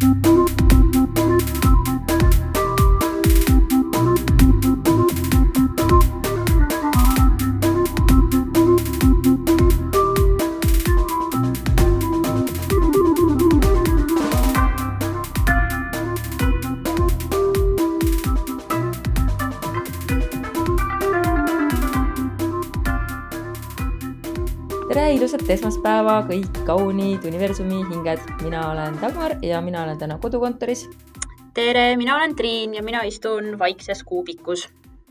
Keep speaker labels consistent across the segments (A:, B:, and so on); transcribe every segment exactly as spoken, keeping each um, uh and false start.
A: Tere ilusat esmaspäeva kõik kaunid universumi hinged. Mina olen Dagmar ja mina olen täna kodukontoris.
B: Tere, mina olen Triin ja mina istun vaikses kuubikus.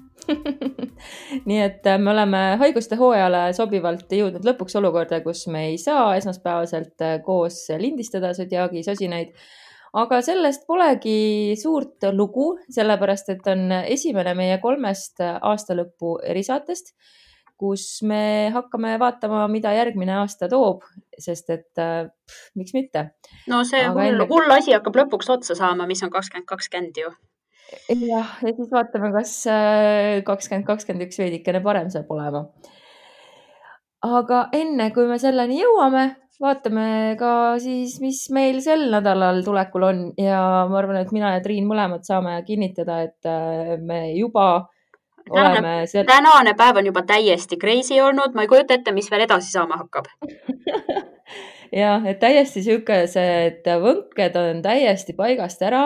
A: Nii et me oleme haiguste hooajale sobivalt jõudnud lõpuks olukorda, kus me ei saa esmaspäevaselt koos lindistada Zodiaagi sosinaid. Aga sellest polegi suurt lugu, sellepärast et on esimene meie kolmest aastalõppu erisaatest, kus me hakkame vaatama, mida järgmine aasta toob, sest et pff, miks mitte.
B: No see
A: Aga
B: hull,
A: enne-
B: hull asi hakkab lõpuks otsa saama, mis on kakskümmend kakskümmend ju.
A: Jah, ja siis vaatame, kas äh, kakskümmend kakskümmend üks veidikene parem saab olema. Aga enne, kui me selleni jõuame, vaatame ka siis, mis meil sel nädalal tulekul on. Ja ma arvan, et mina ja Triin mõlemad saame kinnitada, et äh, me juba oleme
B: Tänane,
A: seal...
B: tänane päev on juba täiesti crazy olnud. Ma ei kujuta ette, mis veel edasi saama hakkab.
A: Jah, et täiesti siuke see, et võnked on täiesti paigast ära.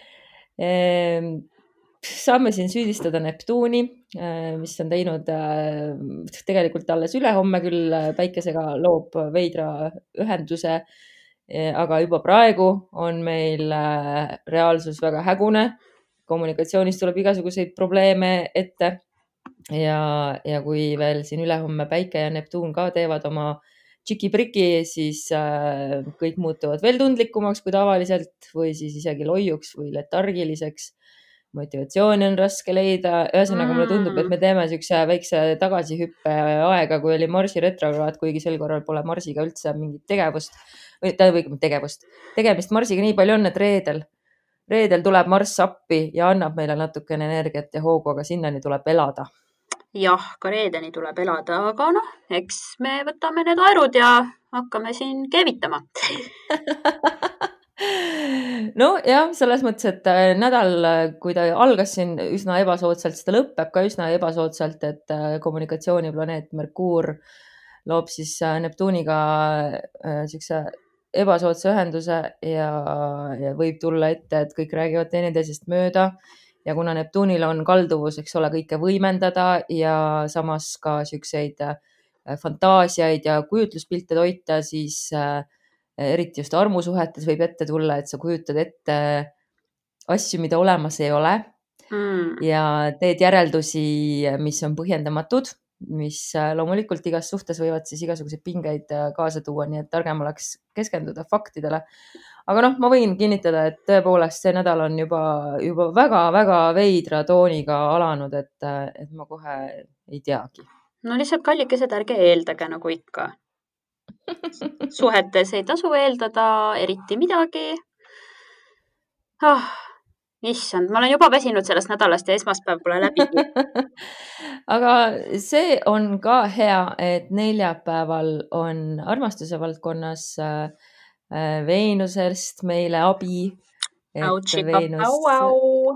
A: Ehm, Saame siin süüdistada Neptuuni, eh, mis on teinud eh, tegelikult alles ülehomme küll eh, päikesega loob veidra ühenduse, eh, aga juba praegu on meil eh, reaalsus väga hägune. Kommunikatsioonis tuleb igasuguseid probleeme ette ja, ja kui veel siin ülehomme Päike ja Neptuun ka teevad oma tšiki-priki, siis äh, kõik muutuvad veel tundlikumaks kui tavaliselt või siis isegi loiuks või letargiliseks. Motivatsiooni on raske leida. Ühesõnaga mulle tundub, et me teeme siukse väikse tagasihüppe aega, kui oli Marsi retrokraad, kuigi sel korral pole Marsiga üldse mingit tegevust või tähendab tegevust. Tegemist Marsiga nii palju on, et reedel Reedel tuleb Marss appi ja annab meile natukene energiat ja hoogu, aga sinnani tuleb elada.
B: Jah, ka reedeni tuleb elada, aga noh, eks me võtame need aerud ja hakkame siin keevitama.
A: No jah, selles mõttes, et nädal, kui ta algas siin üsna ebasoodsalt, siis ta lõpeb ka üsna ebasoodsalt, et kommunikatsiooniplaneet Merkuur loob siis Neptuuniga siukse ebasoodsa ühenduse ja, ja võib tulla ette, et kõik räägivad teineteisest mööda ja kuna Neptuunil on kalduvus, eks ole, kõike võimendada ja samas ka siukseid fantaasiaid ja kujutluspilte toita, siis äh, eriti just armusuhetes võib ette tulla, et sa kujutad ette asju, mida olemas ei ole
B: Mm.
A: ja teed järeldusi, mis on põhjendamatud, mis loomulikult igas suhtes võivad siis igasuguseid pingeid kaasa tuua, nii et targem oleks keskenduda faktidele. Aga noh, ma võin kinnitada, et tõepoolest see nädal on juba, juba väga-väga veidra tooniga alanud, et, et ma kohe ei teagi.
B: No lihtsalt kallikesed, ärge eeldage nagu ikka. Suhetes ei tasu eeldada eriti midagi. Ah, issand, ma olen juba väsinud sellest nädalast ja esmaspäev pole läbi.
A: Aga see on ka hea, et neljapäeval on armastuse valdkonnas Veenusest meile abi.
B: Au, au.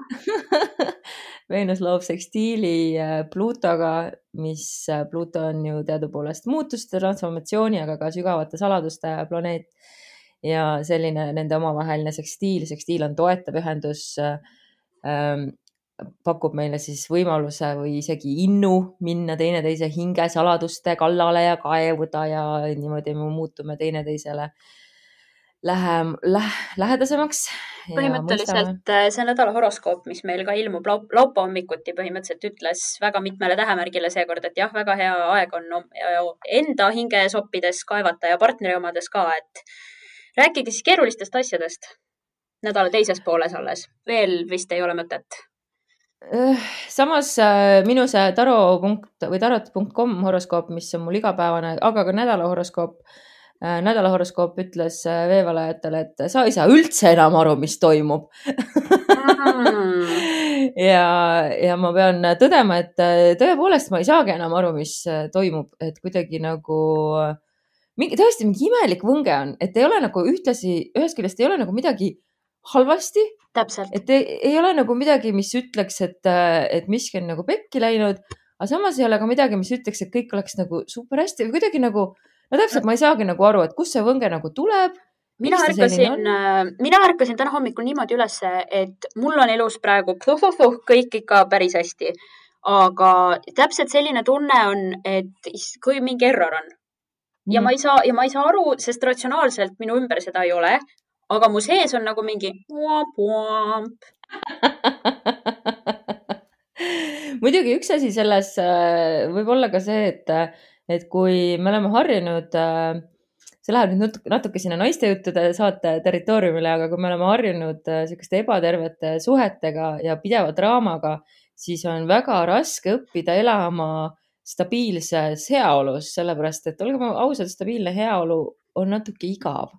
A: Veenus loob sekstiili Pluutoga, mis Pluuto on ju teadupoolest muutuste, transformatsiooni, aga ka sügavate saladuste planeet. Ja selline nende omavaheline sekstiil, sekstiil on toetav ühendus, ähm, pakub meile siis võimaluse või isegi innu minna teineteise hinge saladuste kallale ja kaevuda ja niimoodi me muutume teineteisele lähem, läh, lähedasemaks.
B: Põhimõtteliselt see nädala horoskoop, mis meil ka ilmub laupäeva hommikuti, põhimõtteliselt ütles väga mitmele tähemärgile seekord, et jah, väga hea aeg on enda hinge soppides kaevata ja partneri omades ka, et rääkige siis keerulistest asjadest nädala teises pooles alles. Veel vist ei ole mõtet.
A: Samas minu see taro punkt või tarot punkt com horoskoop, mis on mul igapäevane, aga ka nädala horoskoop, nädala horoskoop ütles veevalajatele, et sa ei saa üldse enam aru, mis toimub.
B: Mm.
A: ja, ja ma pean tõdema, et tõepoolest ma ei saagi enam aru, mis toimub, et kuidagi nagu mingi, tõesti mingi imelik võnge on, et ei ole nagu ühtlasi, ühest küljest ei ole nagu midagi halvasti.
B: Täpselt.
A: Et ei, ei ole nagu midagi, mis ütleks, et, et miski on nagu pekki läinud, aga samas ei ole ka midagi, mis ütleks, et kõik oleks nagu super hästi või kuidagi nagu, no täpselt ma ei saagi nagu aru, et kus see võnge nagu tuleb.
B: Mina ärkasin, mina ärkasin täna hommikul niimoodi üles, et mul on elus praegu kõik ikka päris hästi. Aga täpselt selline tunne on, et kui mingi error on ja ma ei saa, ja ma ei saa aru, sest ratsionaalselt minu ümber seda ei ole, aga mu sees on nagu mingi puamp.
A: Muidugi üks asi selles võib olla ka see, et, et kui me oleme harjunud, see läheb nüüd natuke, natuke sinna naiste juttude saate territooriumile, aga kui me oleme harjunud selliste ebatervete suhetega ja pideva draamaga, siis on väga raske õppida elama stabiilses heaolus, sellepärast, et olgem ausad, stabiilne heaolu on natuke igav.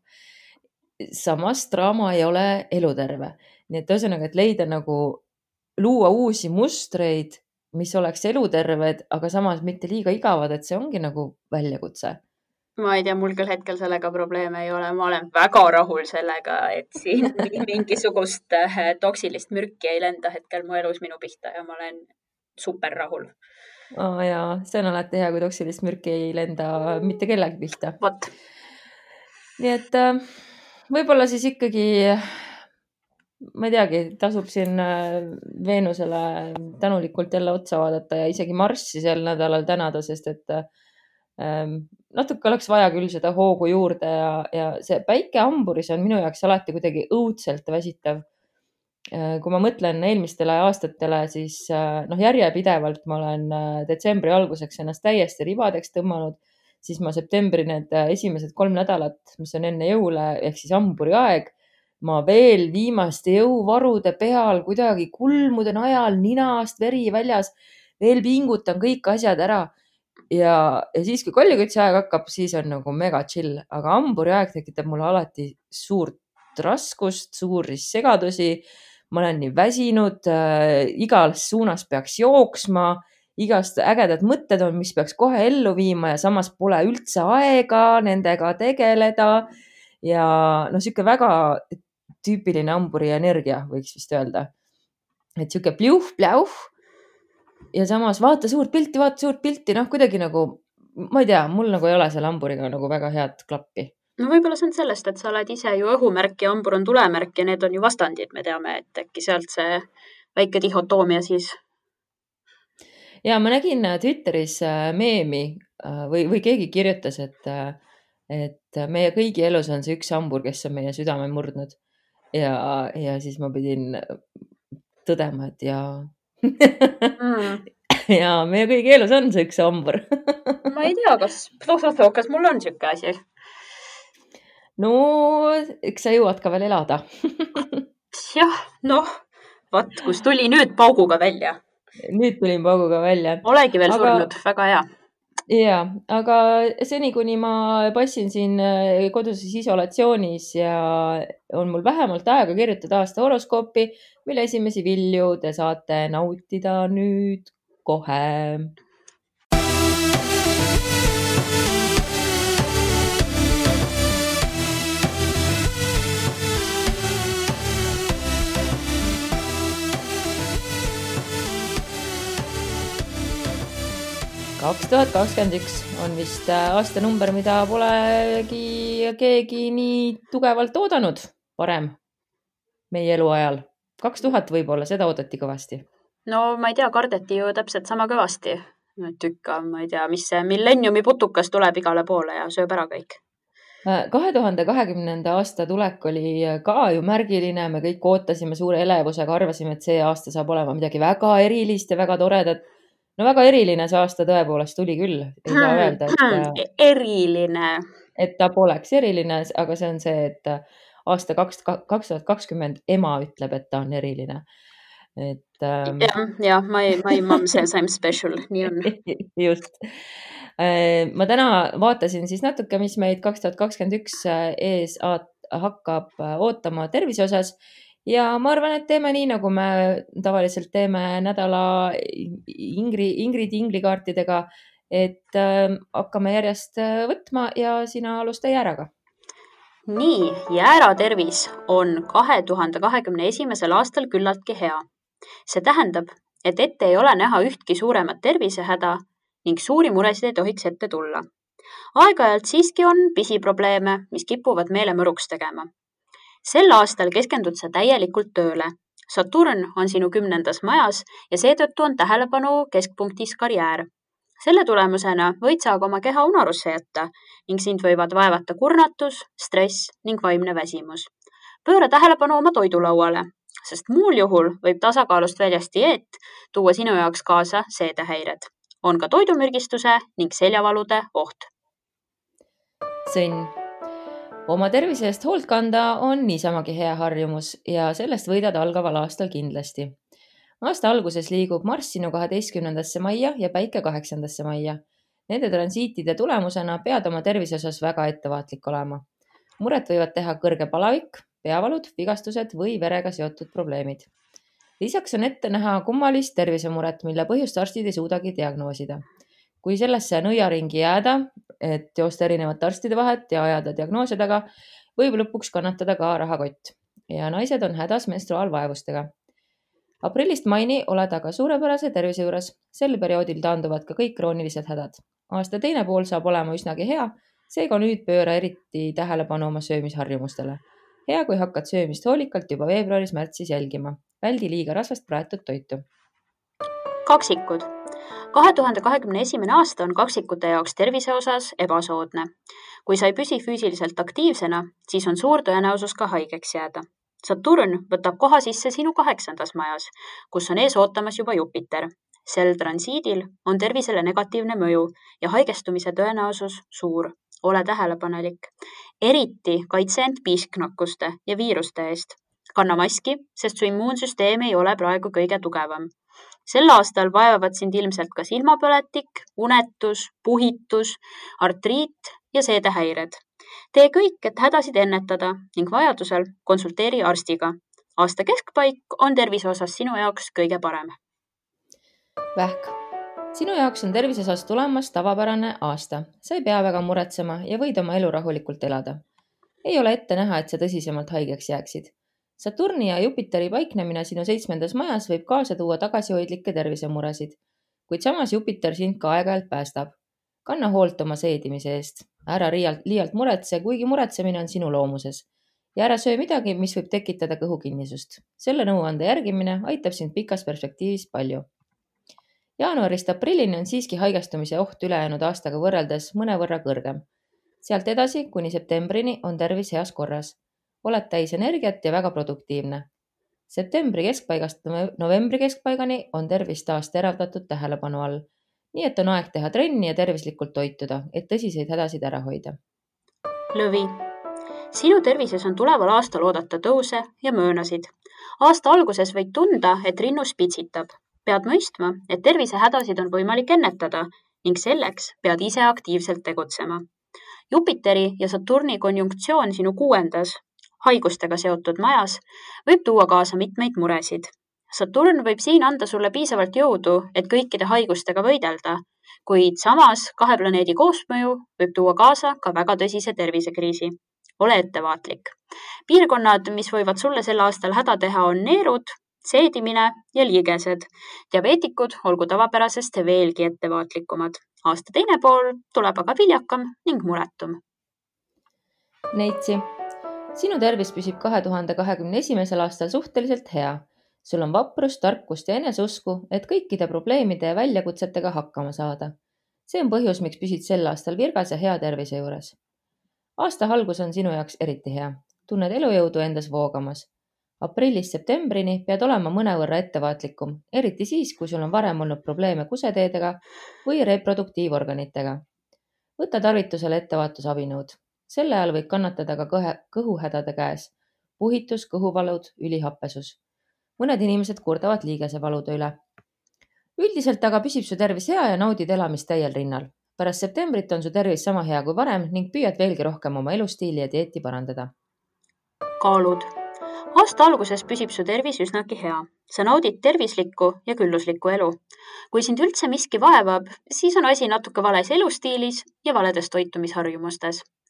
A: Samas draama ei ole eluterve. Nii et ühesõnaga, et leida nagu luua uusi mustreid, mis oleks eluterved, aga samas mitte liiga igavad, et see ongi nagu väljakutse.
B: Ma ei tea, mul küll hetkel sellega probleeme ei ole. Ma olen väga rahul sellega, et siin mingisugust toksilist mürki ei lenda hetkel mu elus minu pihta ja ma olen super rahul.
A: Oh, jaa, see on alati hea, kui toksilist mürki ei lenda mitte kellegi pihta.
B: Vot.
A: Nii et võib-olla siis ikkagi, ma ei teagi, tasub siin Veenusele tänulikult jälle otsa vaadata ja isegi Marssi sel nädalal tänada, sest et ähm, natuke oleks vaja küll seda hoogu juurde ja, ja see päike hamburis on minu jaoks alati kuidagi õudselt väsitav. Kui ma mõtlen eelmistele aastatele, siis noh, järjepidevalt ma olen detsembri alguseks ennast täiesti ribadeks tõmmanud, siis ma septembri need esimesed kolm nädalat, mis on enne jõule, ehk siis hamburi aeg, ma veel viimaste jõuvarude peal kuidagi kulmude najal, ninast veri väljas, veel pingutan kõik asjad ära. Ja, ja siis, kui kollikütse aeg hakkab, siis on nagu mega chill, aga hamburi aeg tekitab mulle alati suurt raskust, suuri segadusi. Ma olen nii väsinud, äh, igas suunas peaks jooksma, igast ägedad mõtted on, mis peaks kohe ellu viima ja samas pole üldse aega nendega tegeleda. Ja no siuke väga tüüpiline hamburi energia, võiks vist öelda. Et siuke pljauh, pljauh ja samas vaata suurt pilti, vaata suurt pilti, noh kuidagi nagu, ma ei tea, mul nagu ei ole selle hamburiga nagu väga head klappi.
B: No võib-olla see on sellest, et sa oled ise ju õhumärk ja hambur on tulemärk ja need on ju vastandid, me teame, et äkki sealt see väike dihotoomia siis.
A: Ja ma nägin Twitteris meemi või, või keegi kirjutas, et, et meie kõigi elus on see üks hambur, kes on meie südame murdnud. Ja, ja siis ma pidin tõdema, et ja, mm. ja meie kõigi elus on see üks hambur.
B: Ma ei tea, kas, kas mul on siuke asi.
A: No, eks sa jõuad ka veel elada.
B: Jah, noh, vaat, kus tuli nüüd pauguga välja.
A: Nüüd tulin pauguga välja.
B: Olegi veel aga... surnud, väga hea.
A: Ja, aga seni, kuni ma passin siin koduses isolatsioonis ja on mul vähemalt aega kirjutada aasta horoskoopi, mille esimesi vilju te saate nautida nüüd kohe. kaks tuhat kakskümmend üks on vist aastanumber, mida polegi keegi nii tugevalt oodanud varem meie eluajal. kaks tuhat võib-olla, seda oodati kõvasti.
B: No ma ei tea, kardeti ju täpselt sama kõvasti. Tükka, ma ei tea, mis see milleniumi putukas tuleb igale poole ja sööb ära kõik.
A: kahe tuhande kahekümnenda aasta tulek oli ka ju märgiline. Me kõik ootasime suure elevusega, arvasime, et see aasta saab olema midagi väga erilist ja väga toredat. No väga eriline see aasta tõepoolest tuli küll. Ei saa öelda,
B: et, eriline.
A: Et ta poleks eriline, aga see on see, et aasta kaks tuhat kakskümmend ema ütleb, et ta on eriline. Et, ähm...
B: ja, ja, my, my mom says I'm special. Nii on.
A: Just. Ma täna vaatasin siis natuke, mis meid kaks tuhat kakskümmend üks ees hakkab ootama tervise osas. Ja ma arvan, et teeme nii, nagu me tavaliselt teeme nädala Ingri, Ingrid Inglikaartidega, et äh, hakkame järjest võtma ja sina alusta Jääraga.
B: Nii, Jäära tervis on kahe tuhande kahekümne esimesel aastal küllaltki hea. See tähendab, et ette ei ole näha ühtki suuremat tervisehäda ning suuri muresid ei tohiks ette tulla. Aeg-ajalt siiski on pisiprobleeme, mis kipuvad meele mõruks tegema. Sel aastal keskendud sa täielikult tööle. Saturn on sinu kümnendas majas ja seetõttu on tähelepanu keskpunktis karjäär. Selle tulemusena võid sa aga oma keha unarusse jätta ning sind võivad vaevata kurnatus, stress ning vaimne väsimus. Pööra tähelepanu oma toidulauale, sest muul juhul võib tasakaalust väljast dieet tuua sinu jaoks kaasa seedehäired. On ka toidumürgistuse ning seljavalude oht.
A: Sõnn. Oma tervise eest hoolt kanda on niisamagi hea harjumus ja sellest võidad algaval aastal kindlasti. Aasta alguses liigub Marss sinu kaheteistkümnendasse maia ja Päike kaheksandasse maia. Nende transiitide tulemusena pead oma tervise osas väga ettevaatlik olema. Muret võivad teha kõrge palavik, peavalud, vigastused või verega seotud probleemid. Lisaks on ette näha kummalist tervisemuret, mille põhjust arstid ei suudagi diagnoosida. Kui sellesse nõiaringi jääda, et joosta erinevate arstide vahet ja ajada diagnoose taga, võib lõpuks kannatada ka rahakott. Ja naised on hädas menstruaalvaevustega. Aprillist maini oled aga suurepärase tervise juures. Sel perioodil taanduvad ka kõik kroonilised hädad. Aasta teine pool saab olema üsnagi hea, seega nüüd pööra eriti tähelepanu oma söömisharjumustele. Hea, kui hakkad söömist hoolikalt juba veebruaris-märtsis jälgima. Väldi liiga rasvast praetud toitu.
B: Kaksikud. kahe tuhande kahekümne esimene aasta on kaksikute jaoks tervise osas ebasoodne. Kui sa ei püsi füüsiliselt aktiivsena, siis on suur tõenäosus ka haigeks jääda. Saturn võtab koha sisse sinu kaheksandas majas, kus on ees ootamas juba Jupiter. Sel transiidil on tervisele negatiivne mõju ja haigestumise tõenäosus suur. Ole tähelepanelik. Eriti kaitse end piisknakkuste ja viiruste eest. Kanna maski, sest su immuunsüsteem ei ole praegu kõige tugevam. Sel aastal vaevavad sind ilmselt ka silmapõletik, unetus, puhitus, artriit ja seedehäired. Tee kõik, et hädasid ennetada ning vajadusel konsulteeri arstiga. Aasta keskpaik on tervise osas sinu jaoks kõige parem.
A: Vähk. Sinu jaoks on tervise osas tulemas tavapärane aasta. Sa ei pea väga muretsema ja võid oma elu rahulikult elada. Ei ole ette näha, et sa tõsisemalt haigeks jääksid. Saturni ja Jupiteri paiknemine sinu seitsmendas majas võib kaasa tuua tagasihoidlikke tervisemuresid, kuid samas Jupiter sind ka aeg-ajalt päästab. Kanna hoolt oma seedimise eest. Ära liialt, liialt muretse, kuigi muretsemine on sinu loomuses. Ja ära söö midagi, mis võib tekitada kõhukinnisust. Selle nõuande järgimine aitab sind pikas perspektiivis palju. Jaanuarist aprillini on siiski haigestumise oht ülejäänud aastaga võrreldes mõnevõrra kõrgem. Sealt edasi kuni septembrini on tervis heas korras. Oled täis energiat ja väga produktiivne. Septembri keskpaigast novembri keskpaigani on tervis taas teravdatud tähelepanu all. Nii et on aeg teha trenni ja tervislikult toituda, et tõsiseid hädasid ära hoida.
B: Lõvi. Sinu tervises on tuleval aastal oodata tõuse ja möönasid. Aasta alguses võid tunda, et rinnus pitsitab. Pead mõistma, et tervisehädasid on võimalik ennetada ning selleks pead ise aktiivselt tegutsema. Jupiteri ja Saturni konjunktsioon sinu kuuendas haigustega seotud majas võib tuua kaasa mitmeid muresid. Saturn võib siin anda sulle piisavalt jõudu, et kõikide haigustega võidelda, kuid samas kahe planeedi koosmõju võib tuua kaasa ka väga tõsise tervisekriisi. Ole ettevaatlik. Piirkonnad, mis võivad sulle sel aastal häda teha, on neerud, seedimine ja liigesed. Diabeetikud olgu tavapärasest veelgi ettevaatlikumad. Aasta teine pool tuleb aga viljakam ning muretum.
A: Neitsi. Sinu tervis püsib kahe tuhande kahekümne esimesel aastal suhteliselt hea. Sul on vaprust, tarkust ja eneseusku, et kõikide probleemide ja väljakutsetega hakkama saada. See on põhjus, miks püsid sel aastal virgas ja hea tervise juures. Aasta algus on sinu jaoks eriti hea. Tunned elujõudu endas voogamas. Aprillist septembrini pead olema mõnevõrra ettevaatlikum, eriti siis, kui sul on varem olnud probleeme kuseteedega või reproduktiivorganitega. Võta tarvitusele ettevaatusabinõud. Selle ajal võid kannatada ka kõhe, kõhuhädade käes. Puhitus, kõhuvalud, ülihappesus. Mõned inimesed kurdavad liigesevalude üle. Üldiselt aga püsib su tervis hea ja naudid elamist täiel rinnal. Pärast septembrit on su tervis sama hea kui varem ning püüad veelgi rohkem oma elustiili ja dieeti parandada.
B: Kaalud. Aasta alguses püsib su tervis üsnagi hea. Sa naudid tervislikku ja külluslikku elu. Kui sind üldse miski vaevab, siis on asi natuke vales elustiilis ja valedes toitumisharjumustes.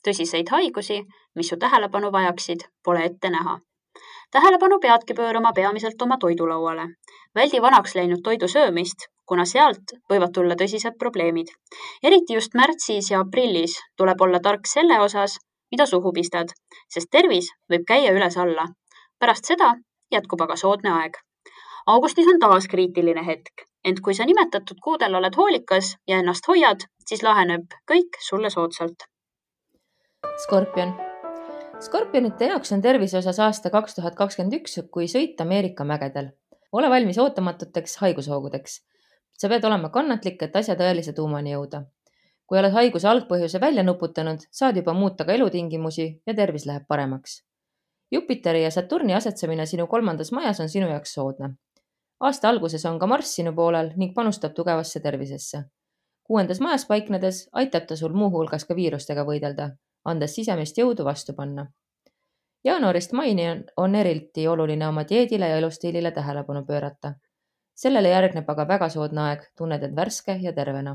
B: tõsiseid haigusi, mis su tähelepanu vajaksid, pole ette näha. Tähelepanu peadki pöörama peamiselt oma toidulauale. Väldi vanaks läinud toidu söömist, kuna sealt võivad tulla tõsised probleemid. Eriti just märtsis ja aprillis tuleb olla tark selle osas, mida suhu pistad, sest tervis võib käia üles alla. Pärast seda jätkub aga soodne aeg. Augustis on taas kriitiline hetk, ent kui sa nimetatud kuudel oled hoolikas ja ennast hoiad, siis laheneb kõik sulle soodsalt.
A: Skorpion. Skorpionite jaoks on tervise osas aasta kaks tuhat kakskümmend üks, kui sõita Ameerika mägedel. Ole valmis ootamatuteks haigushoogudeks. Sa pead olema kannatlik, et asja tõelise tuumani jõuda. Kui oled haiguse algpõhjuse välja nuputanud, saad juba muuta ka elutingimusi ja tervis läheb paremaks. Jupiteri ja Saturni asetsemine sinu kolmandas majas on sinu jaoks soodne. Aasta alguses on ka Marss sinu poolel ning panustab tugevasse tervisesse. Kuuendas majas paiknedes aitab ta sul muu hulgas ka viirustega võidelda, andes sisemist jõudu vastu panna. Jaanuarist maini on, on eriti oluline oma dieedile ja elustiilile tähelepanu pöörata. Sellele järgneb aga väga soodne aeg, tunned end värske ja tervena.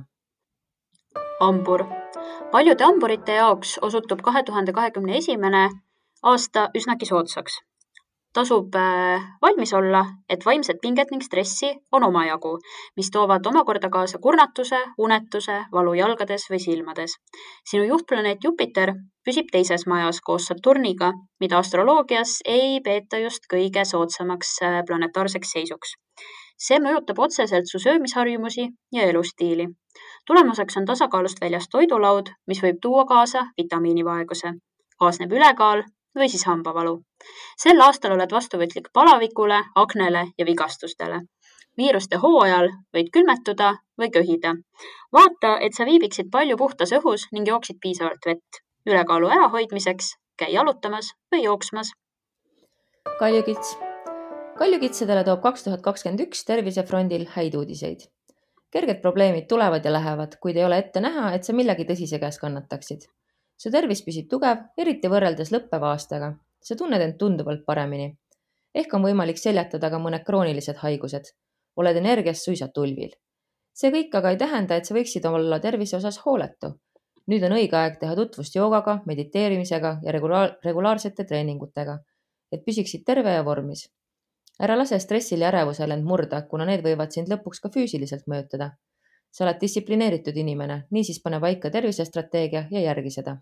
B: Ambur. Paljude amburite jaoks osutub kahe tuhande kahekümne esimene aasta üsnagi soodsaks. Tasub valmis olla, et vaimset pinget ning stressi on omajagu, mis toovad omakorda kaasa kurnatuse, unetuse, valu jalgades või silmades. Sinu juhtplaneet Jupiter püsib teises majas koos Saturniga, mida astroloogias ei peeta just kõige soodsamaks planetaarseks seisuks. See mõjutab otseselt su söömisharjumusi ja elustiili. Tulemuseks on tasakaalust väljast toidulaud, mis võib tuua kaasa vitamiinivaeguse. Kaasneb ülekaal või siis hambavalu. Sel aastal oled vastuvõtlik palavikule, aknele ja vigastustele. Viiruste hooajal võid külmetuda või köhida. Vaata, et sa viibiksid palju puhtas õhus ning jooksid piisavalt vett. Ülekaalu ärahoidmiseks käi jalutamas või jooksmas.
A: Kaljukits. Kaljukitsedele toob kaks tuhat kakskümmend üks tervisefrondil häid uudiseid. Kerged probleemid tulevad ja lähevad, kuid ei ole ette näha, et sa millegi tõsise käes kannataksid. Su tervis püsib tugev, eriti võrreldes lõppeva aastaga. Sa tunned end tunduvalt paremini. Ehk on võimalik seljatada ka mõned kroonilised haigused. Oled energias suisa tulvil. See kõik aga ei tähenda, et sa võiksid olla tervise osas hooletu. Nüüd on õige aeg teha tutvust joogaga, mediteerimisega ja regulaar- regulaarsete treeningutega, et püsiksid terve ja vormis. Ära lase stressil ja ärevusel end murda, kuna need võivad sind lõpuks ka füüsiliselt mõjutada. Sa oled distsiplineeritud inimene, niisiis pane paika tervisestrateegia ja järgi seda.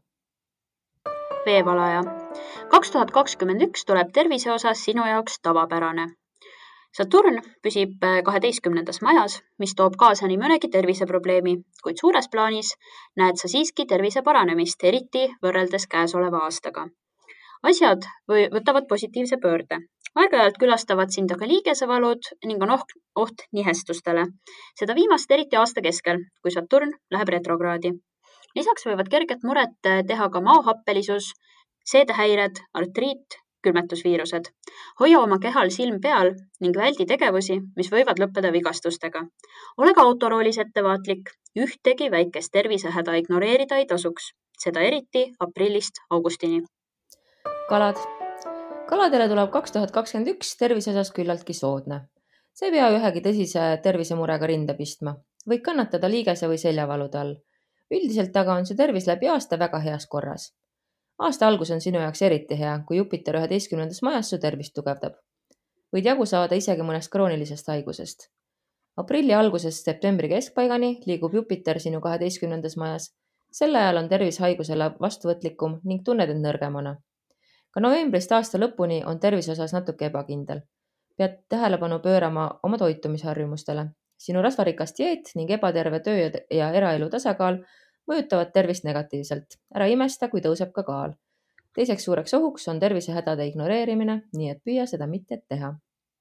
B: Veevalaja. kaks tuhat kakskümmend üks tuleb tervise osas sinu jaoks tavapärane. Saturn püsib kaheteistkümnendas majas, mis toob kaasa nii mõnegi terviseprobleemi, kuid suures plaanis näed sa siiski tervise paranemist, eriti võrreldes käesoleva aastaga. Asjad või võtavad positiivse pöörde. Aeg-ajalt külastavad sind aga liigesevalud ning on oht, oht nihestustele. Seda viimast eriti aasta keskel, kui Saturn läheb retrokraadi. Lisaks võivad kerget muret teha ka maohappelisus, seedehäired, artriit, külmetusviirused. Hoia oma kehal silm peal ning väldi tegevusi, mis võivad lõppeda vigastustega. Ole ka autoroolis ettevaatlik. Ühtegi väikest tervisehäda ignoreerida ei tasuks. Seda eriti aprillist augustini.
A: Kalad. Kaladele tuleb kaks tuhat kakskümmend üks tervise osas küllaltki soodne. See ei pea ühegi tõsise tervisemurega rinda pistma. Võid kannatada liigese või seljavalude all. Üldiselt aga on su tervis läbi aasta väga heas korras. Aasta algus on sinu jaoks eriti hea, kui Jupiter üheteistkümnendas majas su tervist tugevdab. Võid jagu saada isegi mõnest kroonilisest haigusest. Aprilli algusest septembri keskpaigani liigub Jupiter sinu kaheteistkümnendas majas. Sel ajal on tervis haigusele vastuvõtlikum ning tunned end nõrgemana. Ka novembrist aasta lõpuni on tervise osas natuke ebakindel. Pead tähelepanu pöörama oma toitumisharjumustele. Sinu rasvarikas dieet ning ebaterve töö ja eraelu tasakaal mõjutavad tervist negatiivselt. Ära imesta, kui tõuseb ka kaal. Teiseks suureks ohuks on tervisehädade ignoreerimine, nii et püüa seda mitte teha.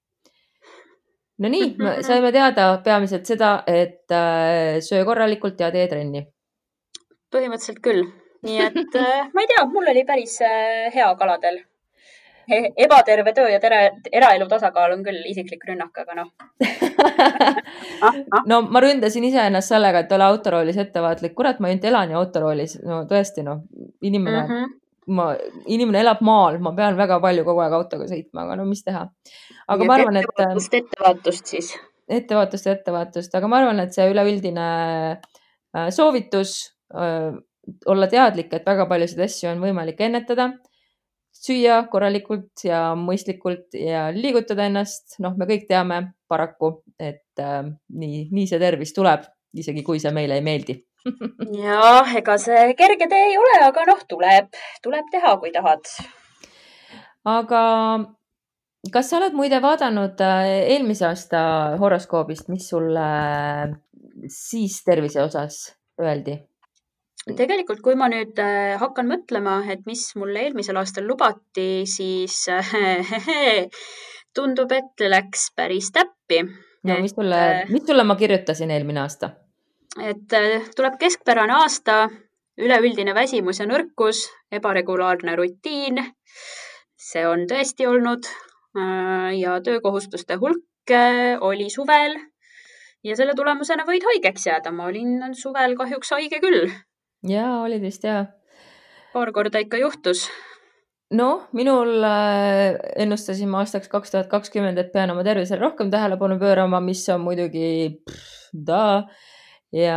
A: No nii, saime teada peamiselt seda, et söö korralikult ja tee trenni.
B: Põhimõtteliselt küll. Nii et ma ei tea, mul oli päris hea kaladel. Ebaterve töö ja tere, eraelu tasakaal on küll isiklik rünnak, aga noh.
A: ah, ah. No ma ründasin ise ennast sellega, et ole autoroolis ettevaatlik. Kurat, ma ainult elan ja autoroolis. No tõesti, no, inimene, mm -hmm. ma, inimene elab maal. Ma pean väga palju kogu aeg autoga sõitma, aga no mis teha. Aga ja ma arvan,
B: ettevaatust, et... Ettevaatust siis.
A: Ettevaatust, ettevaatust. Aga ma arvan, et see üleüldine soovitus olla teadlik, et väga paljusid asju on võimalik ennetada, süüa korralikult ja mõistlikult ja liigutada ennast. Noh, me kõik teame paraku, et äh, nii, nii see tervis tuleb, isegi kui see meile ei meeldi.
B: Ja, ega see kerge tee ei ole, aga noh, tuleb, tuleb teha, kui tahad.
A: Aga kas sa oled muide vaadanud eelmise aasta horoskoobist, mis sulle siis tervise osas öeldi?
B: Tegelikult, kui ma nüüd hakkan mõtlema, et mis mulle eelmisel aastal lubati, siis tundub, et läks päris täppi.
A: No, mis sulle, mis sulle ma kirjutasin eelmine aasta?
B: Et tuleb keskpärane aasta, üleüldine väsimus ja nõrkus, ebaregulaarne rutiin. See on tõesti olnud ja töökohustuste hulk oli suvel ja selle tulemusena võid haigeks jääda. Ma olin suvel kahjuks haige küll.
A: Jaa, oli vist jaa.
B: Paar korda ikka juhtus.
A: No, minul ennustasime aastaks kaks tuhat kakskümmend, et pean oma tervisele rohkem tähelepanu pöörama, mis on muidugi pff, da. Ja,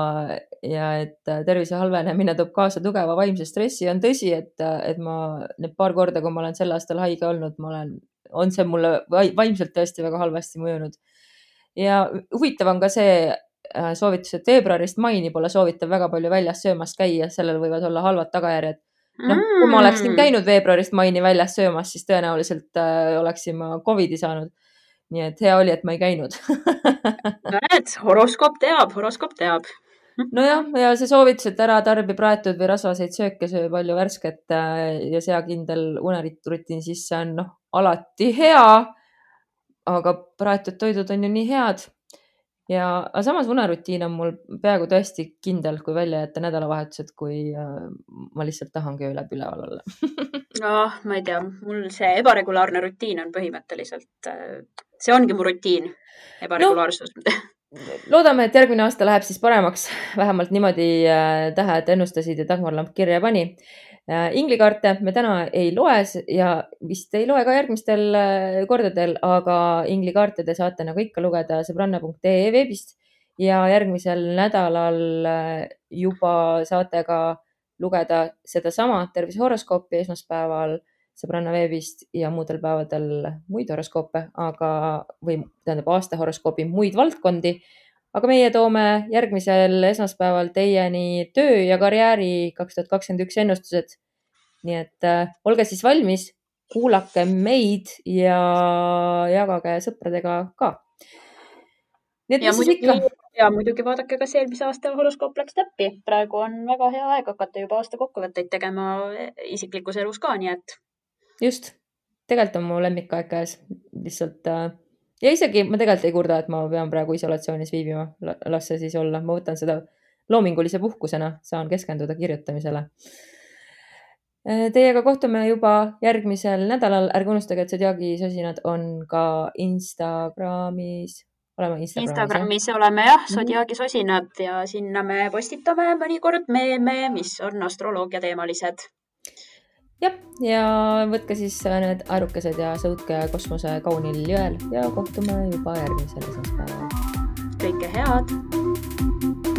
A: ja et tervise halvenemine toob kaasa tugeva vaimse stressi. On tõsi, et, et ma need paar korda, kui ma olen sel aastal haige olnud, ma olen, on see mulle vaimselt tõesti väga halvasti mõjunud. Ja huvitav on ka see soovitus, et veebruarist maini pole soovitav väga palju väljas söömas käia, sellel võivad olla halvad tagajärjed. No, kui ma oleksin käinud veebruarist maini väljas söömas, siis tõenäoliselt äh, oleksin ma covidi saanud. Nii et hea oli, et ma ei käinud.
B: Näed, horoskoop teab, horoskoop teab.
A: Nojah, ja see soovitus, et ära tarbi praetud või rasvaseid sööke, söö palju värsket ja sea kindel unerutiin, siis see on noh, alati hea, aga praetud toidud on ju nii head. Ja aga samas unerutiin on mul peaaegu tõesti kindel, kui välja jätta nädalavahetused, kui ma lihtsalt tahangi üle üleval olla.
B: No, ma ei tea, mul see ebaregulaarne rutiin on põhimõtteliselt, see ongi mu rutiin, ebaregulaarsus. No,
A: loodame, et järgmine aasta läheb siis paremaks, vähemalt niimoodi tähed ennustasid ja Dagmar Lamp kirja pani. Inglikaarte me täna ei loe ja vist ei loe ka järgmistel kordadel, aga inglikaarte te saate nagu ikka lugeda sõbranna punkt ee veebist ja järgmisel nädalal juba saate ka lugeda seda sama tervisehoroskoopi esmaspäeval sõbranna veebist ja muudel päevadel muid horoskoope, aga või tähendab aasta horoskoobi muid valdkondi. Aga meie toome järgmisel esmaspäeval teieni töö ja karjääri kaks tuhat kakskümmend üks ennustused. Nii et äh, olge siis valmis, kuulake meid ja jagage sõpradega ka. Nii et
B: ja,
A: mis
B: muidugi,
A: ikka?
B: Ja muidugi vaadake, kas eelmise aasta horoskoop läks täppi. Praegu on väga hea aeg hakata juba aasta kokkuvõtteid tegema isiklikus elus ka, nii et.
A: Just, tegelikult on mu lemmikaeg käes lihtsalt... Äh, Ja isegi ma tegelikult ei kurda, et ma pean praegu isolatsioonis viibima. Las see siis olla. Ma võtan seda loomingulise puhkusena. Saan keskenduda kirjutamisele. Teiega kohtume juba järgmisel nädalal. Ärge unustage, et Zodiagi sosinad on ka Instagramis. Oleme Instagramis,
B: Instagramis jah? Oleme jah, Zodiagi sosinad ja sinna me postitame mõnikord meeme, mis on astroloogia teemalised.
A: Jah, ja võtke siis need aerukesed ja sõudke kosmose kaunil jõel ja kohtume juba järgmisel esmaspäeval.
B: Kõike head!